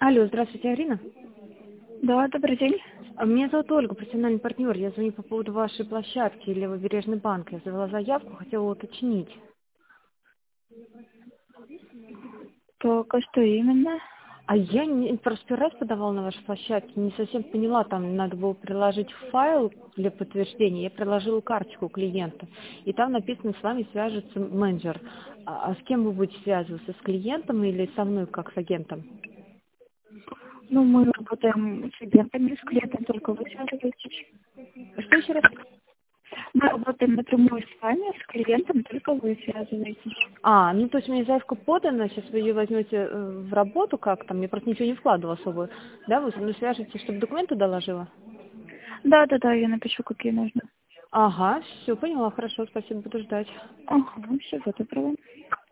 Алло, здравствуйте, Арина. Да, добрый день. Меня зовут Ольга, профессиональный партнер. Я звоню по поводу вашей площадки Левобережный банк. Я завела заявку, хотела уточнить. Так, а что именно? А я просто первый раз подавала на вашей площадке, не совсем поняла, там надо было приложить файл для подтверждения. Я приложила карточку клиента, и там написано, с вами свяжется менеджер. А с кем вы будете связываться? С клиентом или со мной, как с агентом? Ну, мы работаем с агентами, с клиентом только вы связываетесь. Что еще раз? Мы работаем напрямую с вами, с клиентом только вы связываетесь. Ну то есть у меня заявка подана, сейчас вы ее возьмете в работу как там, я просто ничего не вкладывала особо. Да, вы со мной свяжете, чтобы документы доложила? Да, я напишу, какие нужны. Ага, все, поняла, хорошо, спасибо, буду ждать. Ага, всего доброго.